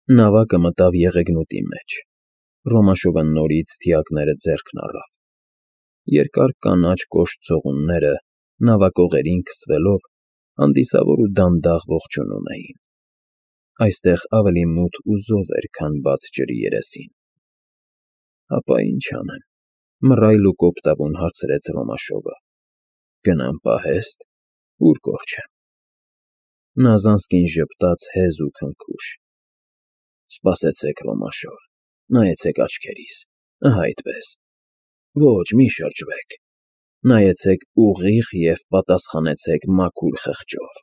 Նավակը մտավ եղեգնուտի մեջ։ Ռոմաշովը նորից թիակները ձեռքն առավ։ Երկար կանաչ կոշտ ցողունները, նավակողերին քսվելով, հանդիսավոր ու դանդաղ ողջունում էին։ Այստեղ ավելի մութ ու զով էր, քան բաց ջրի երեսին։ Ապա ինչ անեմ,֊ մռայլ ու կոպտավուն հարցրեց Ռոմաշովը։ Գնամ պահեստ, ուր կորչեմ։ Նա զանսկին ժպտաց հեզ ու քնքուշ։ Սպասեցեք, Ռոմաշով, նայեցեք աչքերիս, ահա այդպես։ Ոչ, մի շրջվեք։ Նայեցեք ուղիղ և պատասխանեցեք մաքուր խղճով։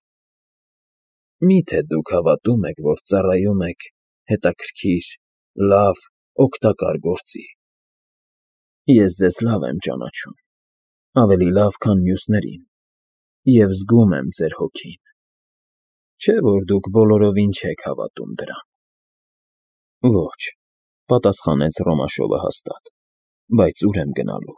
Մի՞թե դուք հավատում եք, որ ծառայում եք հետաքրքիր, լավ, օգտակար գործի։ Ես ձեզ լավ եմ ճանաչում, ավելի լավ, քան մյուսներին, և զգում եմ ձեր հոգին։ Չէ՞ որ դուք բոլորովին չեք հավատում դրան։ Ոչ,֊ պատասխանեց Ռոմաշովը հաստատ, բայց ուր եմ գնալու։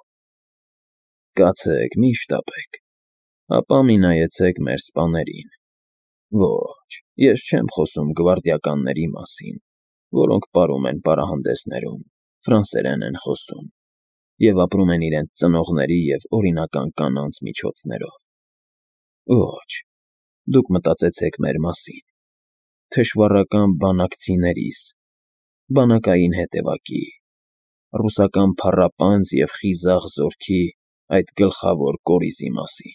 Կացեք, մի շտապեք, ապա մի նայեցեք մեր սպաներին։ Ոչ, ես չեմ խոսում գվարդիականների մասին, որոնք պարում են պարահանդեսներում, ֆրանսերեն են խոսում և ապրում են իրենց ծնողների և օրինական կանանց միջոցներով։ Ոչ, դուք մտածեցեք մեր մասին, թշվառական բանակցիներիս, բանակային հետևակի, ռուսական փառապանծ և խիզախ զորքի այդ գլխավոր կորիզի մասին։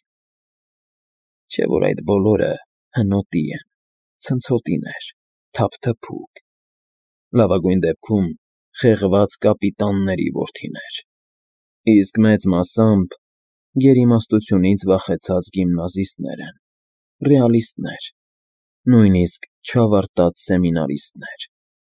Չէ՞ որ այդ բոլորը հնոտի են, ցնցոտիներ, թափթփուկ, լավագույն դեպքում խեղված կապիտանների որդիներ, իսկ մեծ մասամբ գերիմաստությունից վախեցած գիմնազիստներ են, ռեալիստներ, նույնիսկ չավարտած սեմինարիստներ։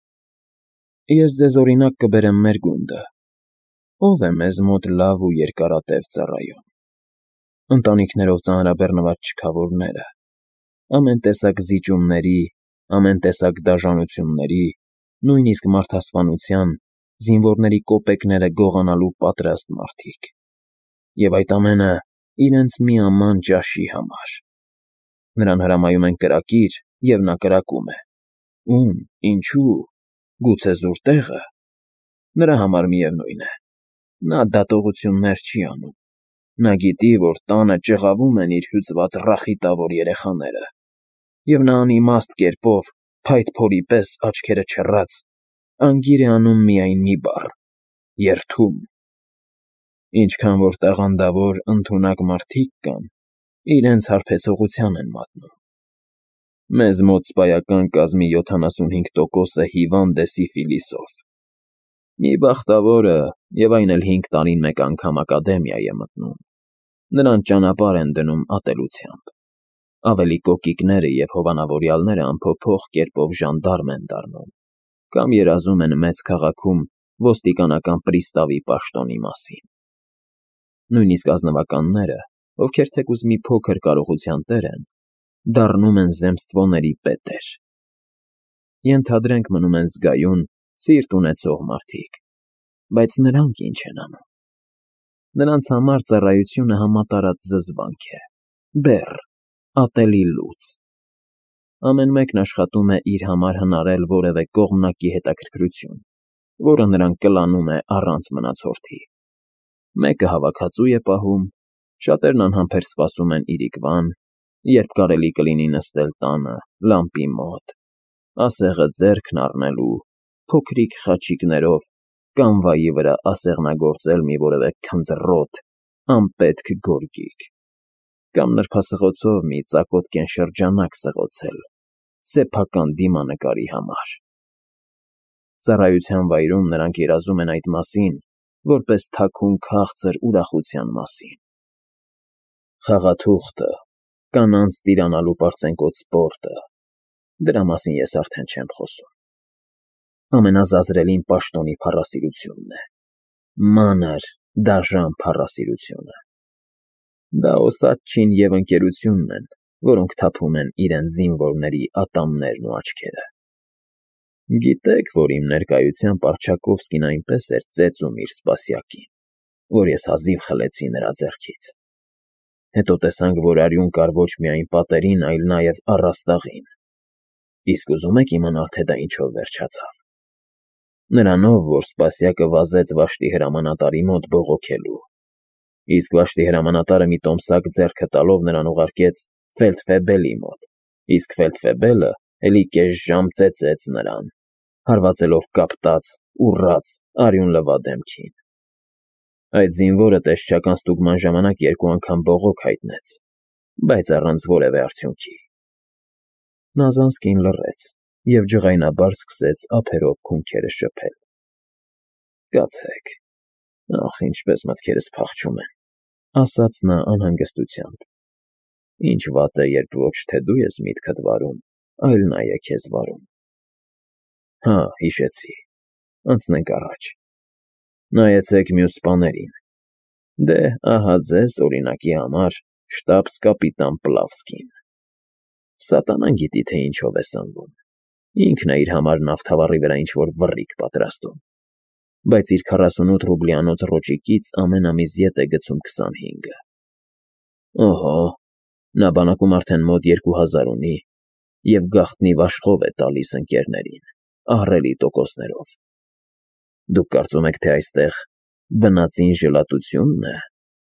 Ես ձեզ օրինակ կբերեմ մեր գունդը։ Ո՞վ է մեզ մոտ լավ ու երկարատև ծառայում։ Ընտանիքներով ծանրաբեռնված չքավորները, ամեն տեսակ զիջումների, ամեն տեսակ դաժանությունների, նույնիսկ մարդասպանության, զինվորների կոպեկները գողանալու պատրաստ մարդիկ։ Եվ այդ ամենը իրենց միաման ճաշի համար։ Նրան հրամայում են կրակիր, և նա կրակում է։ Ում, ինչու, գուցե զուր տեղը։ Նրա համար միևնույն է։ Նա դատողություններ չի անում։ Նա գիտի, որ տանը ճղավում են իր հյուծված ռախիտավոր երեխաները, և նա անիմաստ կերպով, փայտ փորի պես աչքերը չռած, անգիր է անում միայն մի բառ՝ երդում։ Ինչքան որ տաղանդավոր, ընդունակ մարդիկ կան, իրենց հարբեցողության են մատնում։ Մեզ մոտ սպայական կազմի 75%-ը հիվանդ է սիֆիլիսով։ Մի բախտավորը, և այն էլ 5 տարին մեկ անգամ ակադեմիա է մտնում, նրան ճանապարհ են դնում ատելությամբ։ Ավելի կոկիկները և հովանավորյալները անփոփոխ կերպով ժանդարմ են դառնում կամ երազում են մեծ քաղաքում ոստիկանական պրիստավի պաշտոնի մասին։ Նույնիսկ ազնվականները, ովքեր թեկուզ մի փոքր կարողության տեր են, դառնում են zemstvոների պետեր։ Ենթադրենք մնում են զգայուն, սիրտ ունեցող մարդիկ, բայց նրանք ինչ են անում։ Նրանց համար ծառայությունը համատարած զզվանք է, բեռ, ատելի լուծ։ Ամեն մեկն աշխատում է իր համար հնարել որևէ կողմնակի հետաքրքրություն, որը նրան կլանում է առանց մնացորդի։ Մեկը հավաքածու է պահում, շատերն անհամբեր սպասում են իրիկվան, երբ կարելի կլինի նստել տանը, լամպի մոտ, ասեղը ձեռքն առնելու, փոքրիկ խաչիկներով կանվայի վրա ասեղնագործել մի որևէ քնձռոտ, անպետք գորգիկ, կամ նրբասղոցով մի ծակոտկեն շրջանակ սղոցել սեփական դիմանկարի համար։ Ծառայության վայրում նրանք երազում են այդ մասին, որպես թաքուն քաղցր ուրախության մասին։ Խաղաթուղթը, կանանց տիրանալու պարծենկոտ սպորտը, դրա մասին ես արդեն չեմ խոսում։ Ամենազազրելին պաշտոնի փառասիրությունն է, մանր, դաժան փառասիրությունը։ Դա Օսատչին և ընկերությունն են, որոնք թափում են իրենց զինվորների ատամներն ու աչքերը։ Գիտեք, որ իմ ներկայությամբ Առջակովսկին այնպես էր ծեծում իր սպասյակին, որ ես հազիվ խլեցի նրա ձեռքից։ Հետո տեսանք, որ արյուն կար ոչ միայն պատերին, այլ նաև առաստաղին։ Իսկ ուզում եք իմանալ, թե դա ինչով վերջացավ։ Նրանով, որ Սպասյակը վազեց Վաշտի հրամանատարի մոտ բողոքելու։ Իսկ Վաշտի հրամանատարը մի տոմսակ ձեռքը տալով նրան ուղարկեց ֆելդֆեբելի մոտ, իսկ ֆելդֆեբելը էլի կես ժամ ծեծեց նրան, հարվածելով կապտած, ուռած, արյուն լվա դեմքին։ Այդ զինվորը տեսչական ստուգման ժամանակ 2 անգամ բողոք հայտնեց, բայց առանց որևէ արդյունքի։ Նազանսկին լռեց և ջղայնաբար սկսեց ափերով քունքերը շփել։ Կացեք, ախ, ինչպես մտքերս փախչում են, ասաց նա անհանգստությամբ։ Ինչ վատ է, երբ ոչ թե դու ես միտքդ վարում, այլ նա է քեզ վարում։ Հա, հիշեցի, անցնենք առաջ։ Նայեցեք մյուս սպաներին։ Դե, ահա ձեզ, օրինակի համար, շտաբս-կապիտան Պլավսկին։ Սատանան գիտի, թե ինչով է սնվում։ Ինքն է իր համար նավթավառի վրա ինչ-որ վռիկ պատրաստում, բայց իր 48 ռուբլյանոց ռոճիկից ամեն ամիս ետ է գցում 25-ը։ Օհո, նա բանակում արդեն մոտ 2000 ունի և գաղտնի վաշխով է տալիս ընկերներին, ահռելի տոկոսներով։ Դուք կարծում եք, թե այստեղ բնածին ժլատությունն է։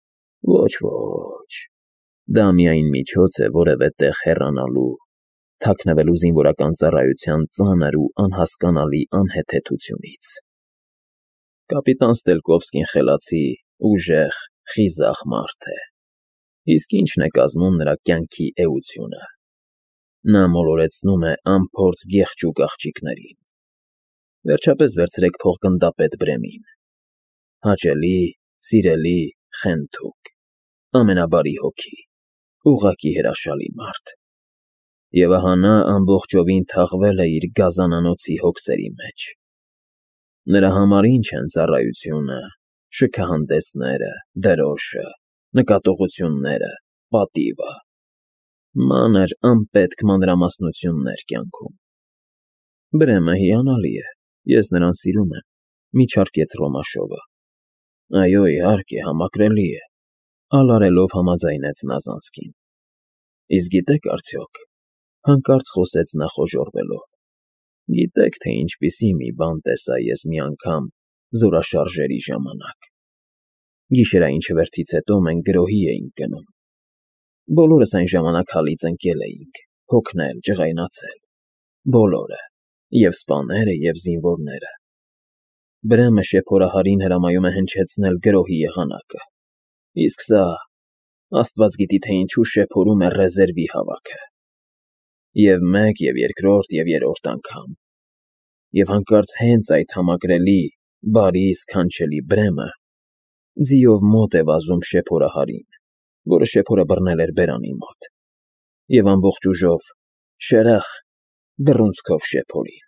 Ոչ, դա միայն միջոց է որևէ տեղ հեռանալու, թաքնվելու զինվորական ծառայության ծանր ու անհասկանալի անհեթեթությունից։ Կապիտան Ստելկովսկին խելացի, ուժեղ, խիզախ մարդ է։ Իսկ ի՞նչն է կազմում նրա կյանքի էությունը։ Նա մոլորեցնում է անփորձ գեղջուկ աղջիկներին։ Վերջապես վերցրեք փոխ-գնդապետ Բրեմին։ Հաճելի, սիրելի, խենթուկ, ամենաբարի հոգի, ուղղակի հրաշալի մարդ։ Եվ ահա նա ամբողջովին թաղվել է իր գազանանոցի հոգսերի մեջ։ Նրա համար ինչ են ծառայությունը, շքահանդեսները, դրոշը, նկատողությունները, պատիվը։ Մանր, անպետք մանրամասնություններ կյանքում։ Բրեմը հիանալի է, ես նրան սիրում եմ, միջարկեց Ռոմաշովը։ Այո, իհարկե, համակրելի է, ալարելով համաձայնեց Նազանսկին։ Իսկ գիտեք արդյոք, հանկարծ խոսեց նա խոժոռվելով, գիտեք, թե ինչպիսի մի բան տեսա ես մի անգամ զորաշարժերի ժամանակ։ Գիշերային չվերթից հետո մենք գրոհի էինք գնում։ Բոլորս այն ժամանակ հալից ընկել էինք, հոգնել, ջղայնացել։ Բոլորը, և սպաները, և զինվորները։ Բրեմը շեփորահարին հրամայում է հնչեցնել գրոհի եղանակը։ Իսկ սա, Աստված գիտի, թե ինչու շեփորում է ռեզերվի հավաքը։ Եվ մեկ, և երկրորդ, և երրորդ անգամ։ Եվ հանկարծ հենց այդ համակրելի, բարի, սքանչելի Բրեմը ձիով մոտ է վազում շեփորահարին, որը շեփորը բռնել էր բերանի մոտ, և ամբողջ ուժով շրախ բռունցքով շեփորին։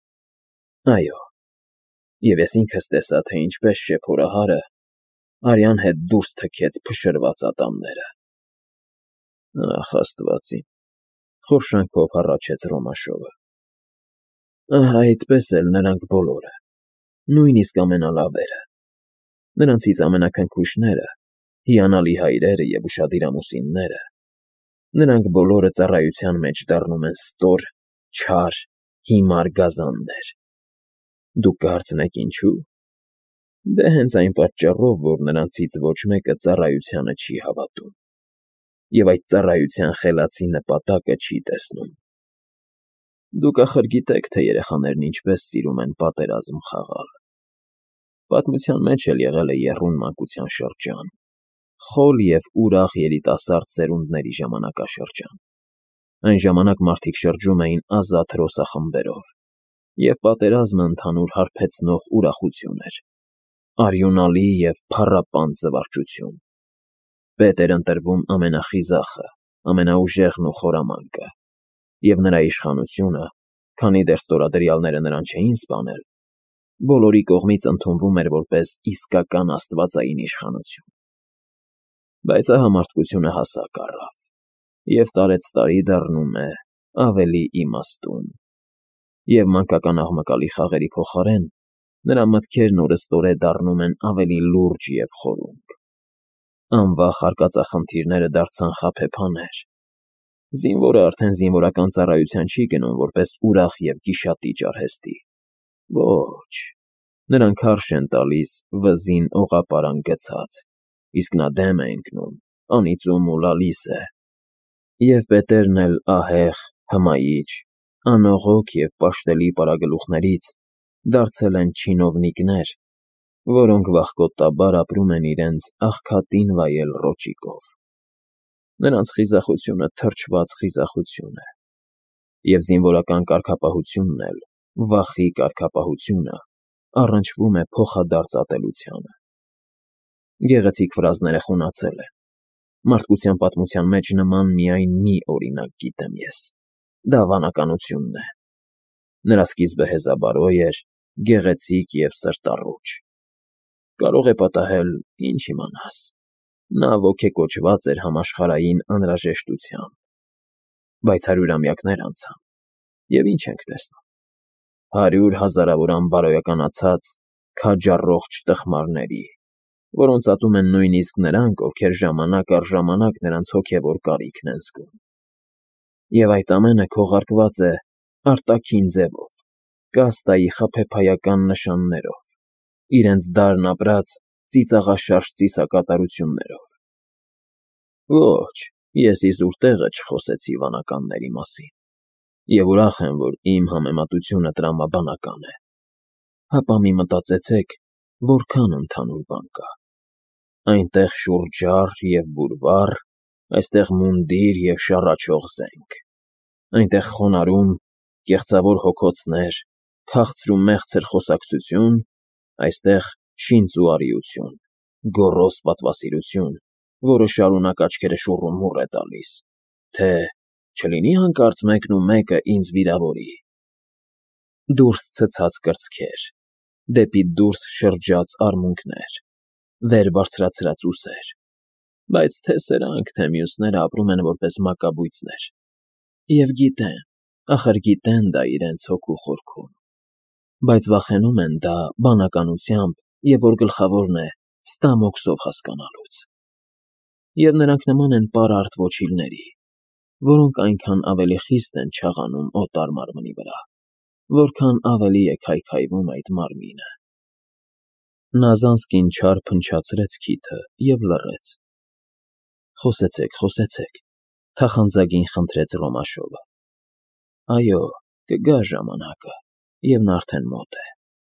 Այո, և ես ինքս տեսա, թե ինչպես շեփորահարը արյան հետ դուրս թքեց փշրված ատամները։ Ախ, Աստված իմ, խորշանքով հառաչեց Ռոմաշովը։ Ահա այդպես էլ նրանք բոլորը, նույնիսկ ամենալավերը, նրանցից ամենաքնքուշները, հիանալի հայրերը և ուշադիր ամուսինները, նրանք բոլորը ծառայության մեջ դառնում են ստոր, չար, հիմար գազաններ։ Դուք կհարցնեք ինչու՞։ Դե հենց այն պատճառով, որ նրանցից ոչ մեկը ծառայությանը չի հավատում, և այդ ծառայության խելացի նպատակը չի տեսնում։ Դուք ախր գիտեք, թե երեխաներն ինչպես սիրում են պատերազմ խաղալ։ Պատմության մեջ էլ եղել է եռուն մանկության շրջան, խոլ և ուրախ երիտասարդ սերունդների ժամանակաշրջան։ Այն ժամանակ մարդիկ շրջում էին ազատ հրոսախմբերով, և պատերազմը ընդհանուր հարբեցնող ուրախություն էր, արյունալի և փառապանծ զվարճություն։ Պետ էր ընտրվում ամենախիզախը, ամենաուժեղն ու խորամանկը, և նրա իշխանությունը, քանի դեռ ստորադրյալները նրան չէին սպանել, բոլորի կողմից ընդունվում էր որպես իսկական աստվածային իշխանություն։ Բայց ահա մարդկությունը հասակ առավ, և տարեցտարի դառնում է ավելի իմաստուն, և մանկական աղմկալի խաղերի փոխարեն նրա մտքերն օրըստօրե դառնում են ավելի լուրջ և խորունկ։ Անվախ արկածախնդիրները դարձան խաբեբաներ, Զինվորը արդեն զինվորական ծառայության չի գնում որպես ուրախ և գիշատիճ արհեստի։ Ոչ, նրան քարշ են տալիս վզին օղապարան գցած, իսկ նա դեմ է ընկնում, անիծում ու լալիս է։ Եվ պետերն էլ ահեղ, հմայիչ, անողոք և պաշտելի պարագլուխներից դարձել են չինովնիկներ, որոնք վախկոտաբար ապրում են իրենց աղքատին վայել ռոճիկով։ Նրանց խիզախությունը թրջված խիզախություն է, և զինվորական կարգապահությունն էլ, վախի կարգապահությունը, առնչվում է փոխադարձ ատելությանը։ Գեղեցիկ ֆրազները խունացել են։ Մարդկության պատմության մեջ նման միայն մի օրինակ գիտեմ ես. դա վանականությունն է։ Նրա սկիզբը հեզաբարո էր, գեղեցիկ և սրտառուչ։ Կարող է պատահել, ինչ իմանաս, նա ոգեկոչված էր համաշխարհային անհրաժեշտությամբ։ Բայց 100-ամյակներ անցան, և ինչ ենք տեսնում։ 100 հազարավորան բարոյականացած քաջառողջ տխմարների, որոնց ատում են նույնիսկ նրանք, ովքեր ժամանակ առ ժամանակ նրանց հոգևոր կարիքն են զգում։ Եվ այդ ամենը քողարկված է արտաքին ձևով, կաստայի խաբեբայական նշաններով, իրենց դարն ապրած ծիծաղաշարժ ծիսակատարություններով։ Ոչ, ես իզուր տեղը չխոսեցի վանականների մասին, և ուրախ եմ, որ իմ համեմատությունը տրամաբանական է։ Հապա մի մտածեցեք, որքան ընդհանուր բան կա։ Այնտեղ շուրջառ և բուրվառ, այստեղ մունդիր և շառաչող զենք։ Այնտեղ խոնարհում, կեղծավոր հոգոցներ, քաղցր ու մեղցր խոսակցություն, այստեղ շինծ ու արիություն, գոռոզ պատվասիրություն, որը շարունակ աչքերը շուռումուռ է տալիս, թե չլինի հանկարծ մեկնումեկը ինձ վիրավորի։ Դուրս ցցած կրծքեր, դեպի դուրս շրջած արմունկներ, վեր բարձրացրած ուսեր, բայց թե սրանք, թե մյուսները ապրում են որպես մակաբույծներ, և գիտեն, ախր գիտեն դա իրենց հոգու խորքում, բայց վախենում են դա բանականությամբ և որ գլխավորն է, ստամոքսով հասկանալուց։ Եվ նրանք նման են պարարտ ոչիլների, որոնք այնքան ավելի խիստ են չաղանում օտար մարմնի վրա, որքան ավելի է քայքայվում այդ մարմինը։ Նա զանզկին չար փնչացրեց քիթը և լռեց։ Խոսեցեք, թախանձագին խնդրեց Ռոմաշովը։ Այո, կգա ժամանակը, և նա արդեն մոտ է։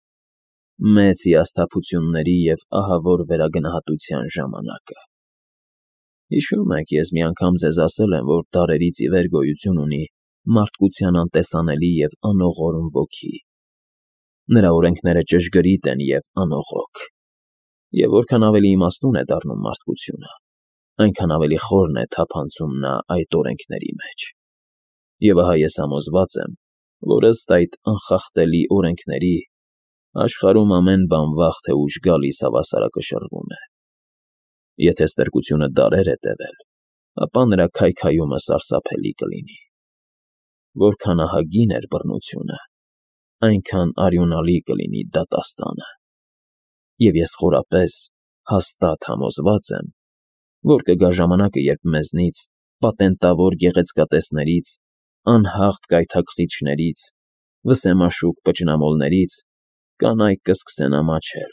Մեծ հիասթափությունների և ահավոր վերագնահատության ժամանակը։ Հիշում եք, ես մի անգամ ձեզ ասել եմ, որ դարերից ի վեր գոյություն ունի մարդկության անտեսանելի և անողորմ ոգի։ Նրա օրենքները ճշգրիտ են և անողոք։ Եվ որքան ավելի իմաստուն է դառնում մարդկությունը, այնքան ավելի խորն է թափանցում նա այդ օրենքների մեջ։ Եվ ահա ես համոզված եմ, որ ըստ այդ անխախտելի օրենքների, աշխարհում ամեն բան վաղ թե ուշ գալիս հավասարակշռվում է։ Եթե ստրկությունը դարեր է տևել, ապա նրա քայքայումը սարսափելի կլինի։ Որքան ահագին էր բռնությունը, այնքան արյունալի կլինի դատաստանը։ Եվ ես խորապես, հաստատ համոզված եմ, որ կգա ժամանակը, երբ մեզնից, պատենտավոր գեղեցկատեսներից, անհաղթ կայթակղիչներից, վսեմաշուկ պճնամոլներից կանայք կսկսեն ամաչել,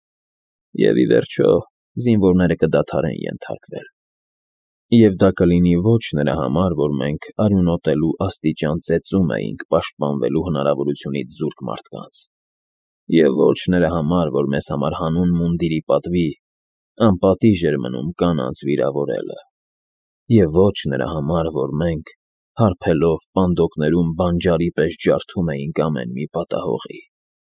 և ի վերջո զինվորները կդադարեն ենթարկվել։ Եվ դա կլինի ոչ նրա համար, որ մենք արյունոտելու աստիճան ծեծում էինք պաշտպանվելու հնարավորությունից զուրկ մարդկանց, և ոչ նրա համար, որ մեզ համար հանուն մունդիրի պատվի անպատիժ էր մնում կանանց վիրավորելը, և ոչ նրա համար, որ մենք, հարբելով պանդոկներում բանջարի պես ջարդում էինք ամեն մի պատահողի։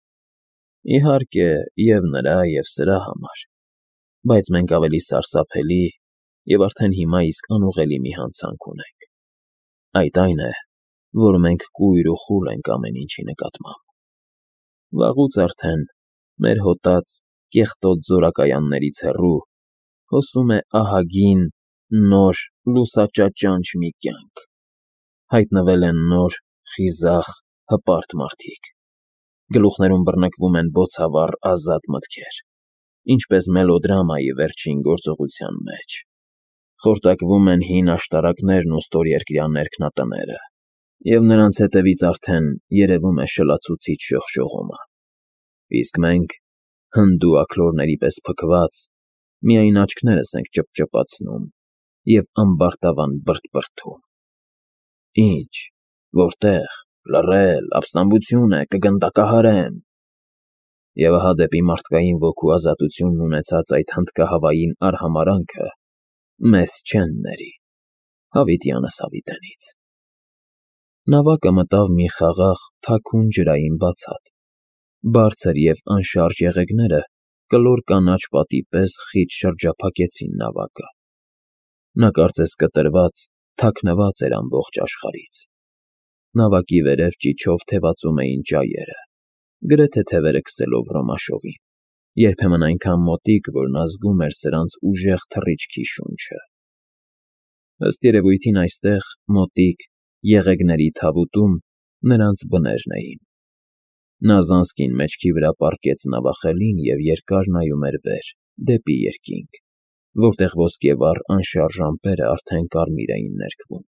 Իհարկե, և նրա, և սրա համար, բայց մենք ավելի սարսափելի և արդեն հիմա իսկ անուղղելի մի հանցանք ունենք։ Այդ այն է, որ մենք կույր ու խուլ ենք ամեն ինչի նկատմամբ։ Վաղուց արդեն մեր հոտած կեղտոտ զորակայաններից հեռու հոսում է ահագին, նոր, լուսաճաճանճ մի կյանք։ Հայտնվել են նոր, խիզախ, հպարտ մարդիկ։ Գլուխներում բռնկվում են բոցավառ ազատ մտքեր, ինչպես մելոդրամայի վերջին գործողության մեջ։ Խորտակվում են հին աշտարակներն ու ստորերկրյա ներքնատները, և նրանց հետևից արդեն երևում է շլացուցիչ շողշողումը, իսկ մենք, հնդու աքլորների պես փքված, միայն աչքներս ենք ճպճպացնում և ամբարտավան բրդբրդում. «Ի՞նչ, որտե՞ղ, լռել, ապստամբություն է, կգնդակահարեմ»։ Եվ ահա դեպի մարդկային ոգու ազատությունն ունեցած այդ հնդկահավային արհամարհանքը մեզ չեն ների, հավիտյանս հավիտենից։ Նավակը մտավ մի խաղաղ, թաքուն ջրային բացատ, բարձր և անշարժ եղեգները կլոր կանաչ պատի պես խիտ շրջափակեցին նավակը։ Նա կարծես կտրված, թաքնված էր ամբողջ աշխարհից։ Նավակի վերև ճիչով թևածում էին ճայերը, գրեթե թևերը քսելով ռոմաշովին, երբեմն այնքան մոտիկ, որ նա զգում էր սրանց ուժեղ թռիչքի շունչը։ Ըստ երևույթին այստեղ, մոտիկ, եղեգների թավուտում նրանց բներն էին։ Նա զանսկին մեջքի վրա պառկեց նավախելին և երկար նայում էր վեր, դեպի երկինք, որտեղ ոսկեվառ անշարժ ամպերը արդեն կարմիր էին ներկվում։